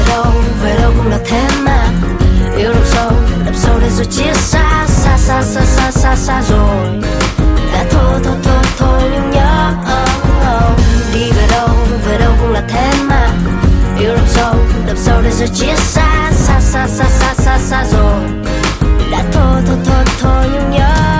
về đâu cũng là thế mà. Yêu đậm sâu đến rồi chia xa, xa rồi. Đã thôi nhưng nhớ đi về đâu cũng là thế mà. Yêu đậm sâu đến rồi chia xa, xa rồi. Đã thôi nhưng nhớ